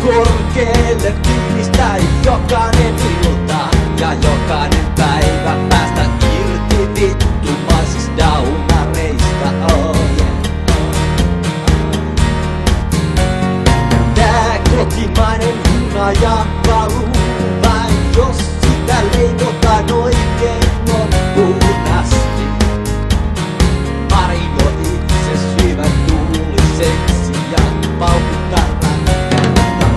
korkeelle fiilistä jokainen ilta ja jokainen päivä päästä irti vittumaisista unareista. Oh yeah. Tää kotimainen hunaja valuu vain, jos sitä leivotaan oikein loppuun asti. Mario itse syvän tuuliseksi ja paukuttaa rakkautta.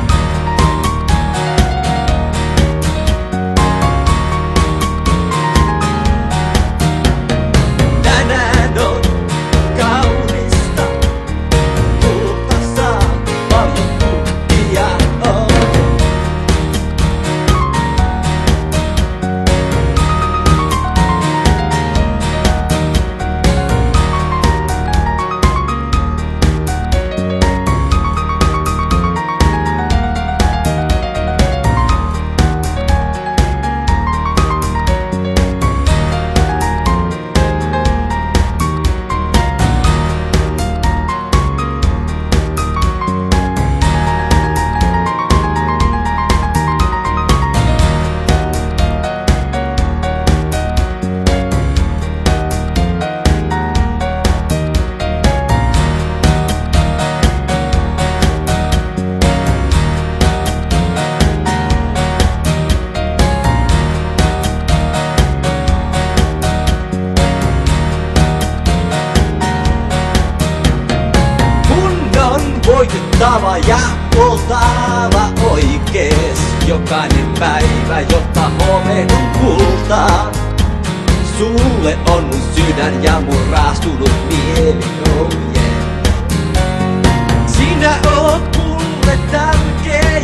Tänään on kaunista, kulta saa paljon kukkia. Oh. Voitettava ja oltava oikees jokainen päivä, jotta huomenna on kultaa. Sulle on mun sydän ja mun raastunut mieli, oh yeah. Sinä oot mulle tärkeä